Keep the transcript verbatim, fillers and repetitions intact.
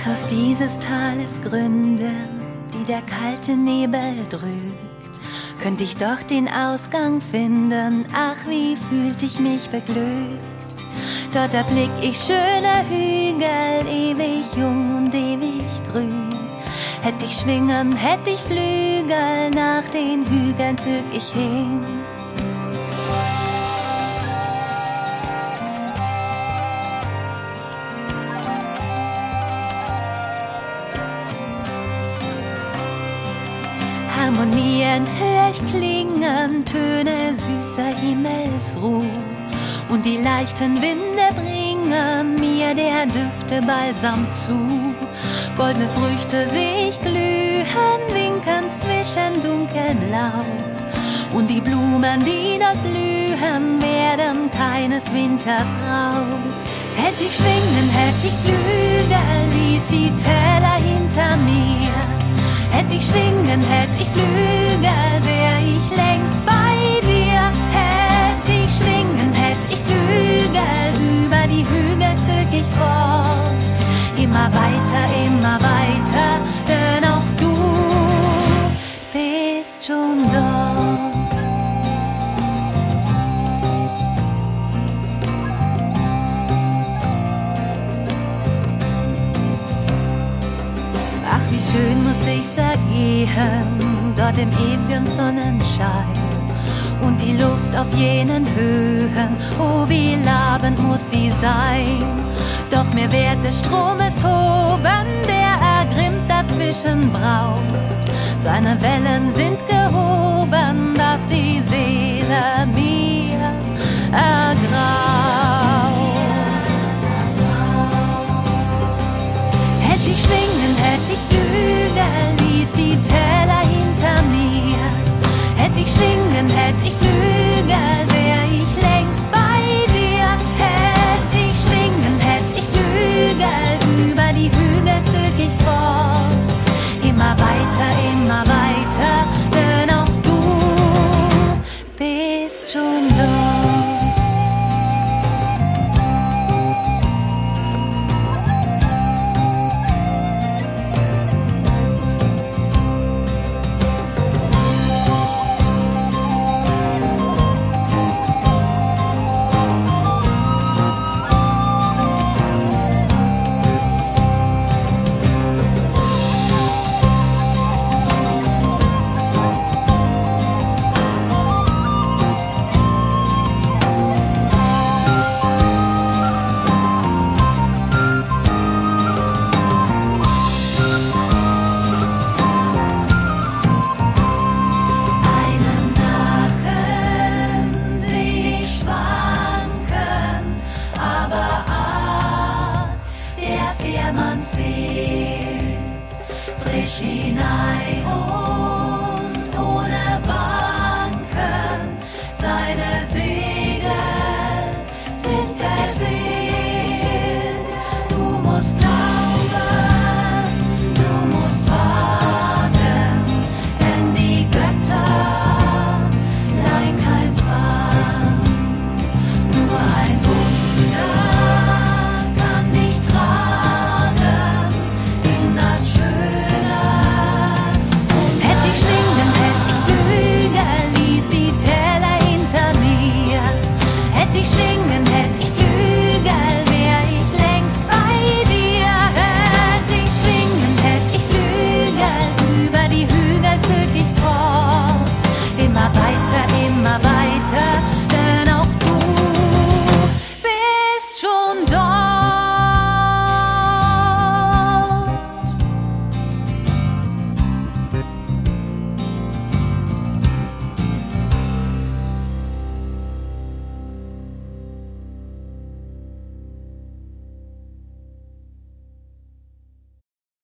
Ach, aus dieses Tales Gründen, die der kalte Nebel drückt, könnte ich doch den Ausgang finden. Ach, wie fühlt ich mich beglückt. Dort erblick ich schöne Hügel, ewig jung und ewig grün. Hätt ich Schwingen, hätt ich Flügel, nach den Hügeln zög ich hin. Harmonien hör ich klingen, Töne süßer Himmelsruh. Und die leichten Winde bringen mir der Düfte Balsam zu. Goldene Früchte seh ich glühen, winken zwischen dunkelm Laub. Und die Blumen, die dort blühen, werden keines Winters grau. Hätt ich Schwingen, hätt ich Flügel, ließ die Täler hinter mir. Hätt ich Schwingen, hätt ich Flügel, wär ich längst bei dir. Hätt ich Schwingen, hätt ich Flügel, über die Hügel zög ich fort. Immer weiter, immer weiter, denn auch du bist schon dort. Ach, wie schön muss ich's ergehen, dort im ewigen Sonnenschein. Und die Luft auf jenen Höhen, oh, wie labend muss sie sein. Doch mir wehrt des Stromes toben, der ergrimmt dazwischen braust. Seine Wellen sind gehoben, dass die Seele mir ergraut. Hätt ich Schwingen, hätt ich Flügel, ließ die Täler hinter mir. Hätt ich Schwingen, hätt ich Flügel, wär ich längst bei dir. Hätt ich Schwingen, hätt ich Flügel, über die Hügel zög ich fort. Immer weiter, immer weiter, denn auch du bist schon dort. Man fehlt frisch hinein.